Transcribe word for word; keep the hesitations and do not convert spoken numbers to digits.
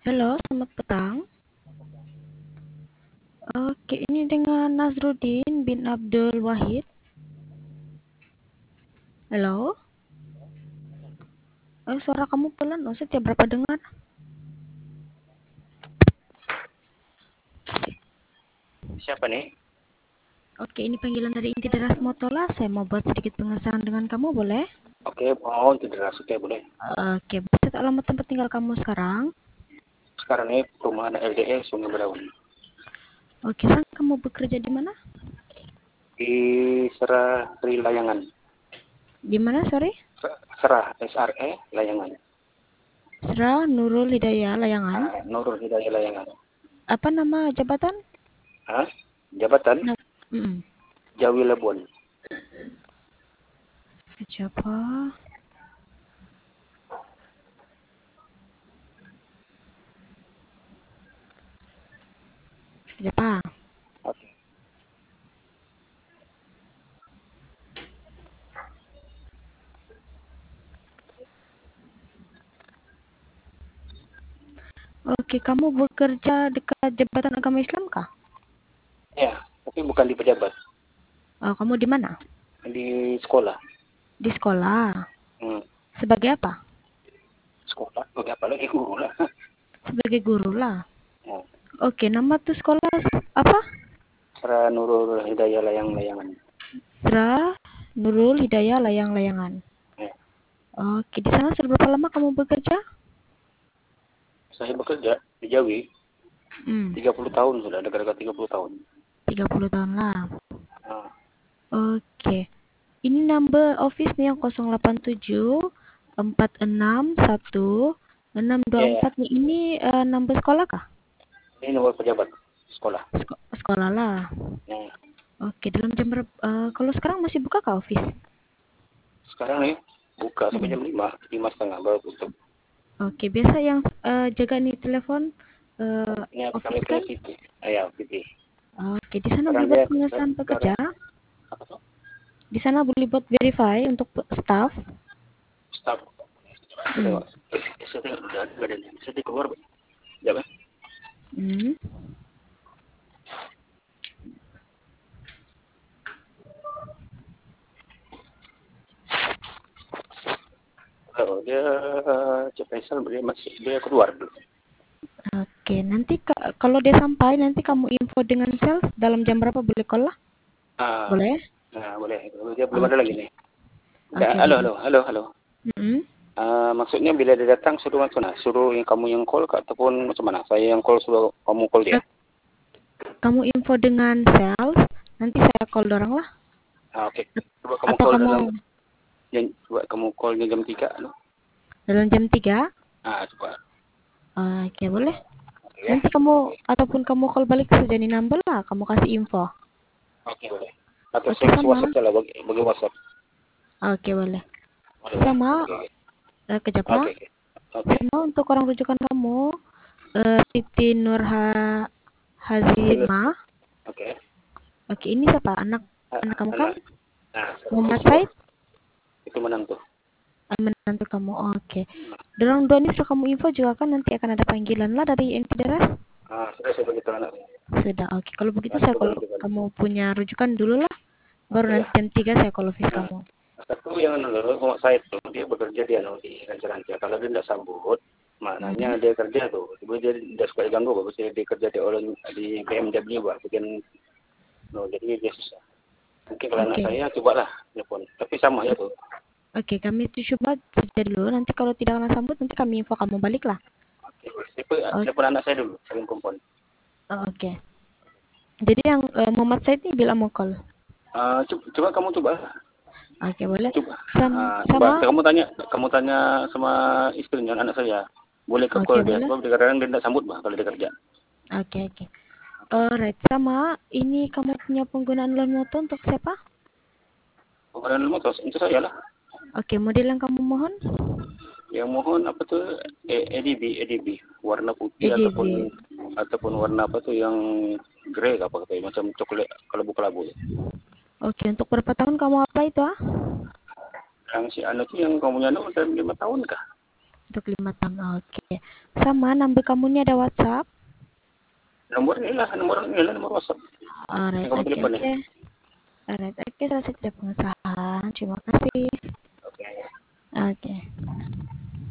Halo, selamat petang. Oke, ini dengan Nazruddin bin Abdul Wahid. Halo? Eh, suara kamu pelan, loh. Saya berapa dengar? Siapa nih? Oke, ini panggilan dari Inti Deras Motola. Saya mau buat sedikit pengesahan dengan kamu, boleh? Oke, mau tidak oke boleh. Oke, bisa alamat tempat tinggal kamu sekarang? Sekarang ini perumahan L D E Sungai Bedaun. Oke, sekarang kamu bekerja di mana? Di Serah Sri Layangan. Di mana, sorry? Serah S R E Layangan. Sra Nurul Hidayah Layangan. Ah, Nurul Hidayah Layangan. Apa nama jabatan? Hah? Jabatan Nah, mm Jawi Lebon. Siapa? Siapa? Oke. Oke, kamu bekerja dekat Jabatan Agama Islam kah? Ya, tapi bukan di pejabat. Oh, kamu di mana? Di sekolah. Di sekolah. Hmm. Sebagai apa? Sekolah? Oke, apa lagi guru lah. Sebagai guru lah. Hmm. Oke, nama tuh sekolah apa? Serah Nurul Hidayah Layang Layangan. Sra Nurul Hidayah Layang-Layangan. Ya. Oke, di sana sudah berapa lama kamu bekerja? Saya bekerja di Jawi Hmm, tiga puluh tahun sudah, dekat-dekat tiga puluh tahun. tiga puluh tahun lah. Ah. Oke. Ini number office nih yang nol delapan tujuh empat enam satu enam dua Ya, ya. empat nih. Ini uh, number sekolah kah? Ini nomor pejabat sekolah. Sek- sekolah lah. Ya. Oke, dalam jam berapa? Uh, kalau sekarang masih buka kah office? Sekarang nih buka sampai Hmm. jam lima, lima setengah baru tutup. Oke, biasa yang uh, jaga nih telepon uh, Ini kami office punya kan? Siti. Ayah, Siti. Oke, di sana Sekarang boleh buat dia pengesahan pekerja. sekarang apa tuh? Di sana boleh buat verify untuk pe- staff. Staf. Hmm. Tengok. Saya tengok udah ada badannya. Saya keluar. Jangan. Hmm. Oh, dia Cepesal dia masih dia keluar dulu. Oke, nanti ka- kalau dia sampai nanti kamu info dengan sales dalam jam berapa boleh call lah? Ah, Boleh? nah boleh. Dia belum ada lagi Oke. nih. Udah, Oke, halo, boleh. halo, halo, halo. Hmm. Ah, maksudnya bila dia datang suruh macam mana? Suruh yang kamu yang call kah, ataupun macam mana? Saya yang call suruh kamu call dia. Nah, kamu info dengan sales, nanti saya call dorang lah. Ah, oke. Coba kamu Atau call kamu dalam jam, coba kamu callnya jam tiga, no? dalam jam tiga? Ah, coba. Oke, boleh. Oke ya. Nanti kamu ataupun kamu call balik ke Jani number lah, kamu kasih info. Oke, boleh. Atau Oke, service sama. WhatsApp salah bagi, bagi WhatsApp. Oke, boleh. Boleh ya. Sama Oke, eh, kejap oke. lah. Oke, oke. Sama untuk orang rujukan kamu, eh, Siti Nurha Oke. Hazimah. Oke. Oke, ini siapa? Anak Ah, anak kamu kan? anak. Nah, Muhammad siswa Said? itu menantu. Ah, menantu kamu. Oke. Dorong dua ini sudah kamu info juga kan nanti akan ada panggilan lah dari Enti Deras? Ah, sudah saya beritahu anak. Sudah. Oke. Kalau begitu Nah, saya itu kalau ganti-ganti. kamu punya rujukan dulu lah. Baru Oke ya. nanti jam tiga saya call office Nah, kamu. satu yang dulu Muhammad Said tuh dia bekerja dia no, di ranca-ranca. Kalau dia tidak sambut, maknanya Hmm. dia kerja tuh. Tiba dia tidak suka diganggu, bagus dia, dia kerja di orang di B M W buat bagian no, jadi dia susah. Mungkin kalau anak Oke. saya cobalah telepon. Tapi sama ya tuh. Oke, kami itu coba kerja dulu. Nanti kalau tidak kena sambut, nanti kami info kamu balik lah. Oke, telepon, O- telepon anak saya dulu, saling kumpul. Oke. Jadi yang eh, Muhammad Said ini bilang mau call. Uh, coba, coba kamu coba, Oke, boleh. coba, Sam- uh, coba sama? kamu tanya, kamu tanya sama istrinya anak saya, boleh ke Oke, call dia, boleh. sebab kadang-kadang dia tidak sambut bah kalau dia kerja. Oke, oke. Alright, sama ini kamu punya penggunaan loan motor untuk siapa? Bukan dulu terus itu saya lah. Oke, model yang kamu mohon? Yang mohon apa tuh E- EDB, EDB, warna putih ataupun E D V. ataupun warna apa tuh yang grey apa katanya macam coklat kalau buka labu. Oke, untuk berapa tahun kamu apply itu ah? Yang si anu tuh yang kamu nyano udah lima tahun kah? Untuk lima tahun, oke. Sama, number kamu ini ada WhatsApp? Nomor ini lah, nomor ini lah, nomor WhatsApp. Alright, Yang kamu oke, telepon oke. ya. Alright, oke, selesai tidak pengesahan. Terima kasih.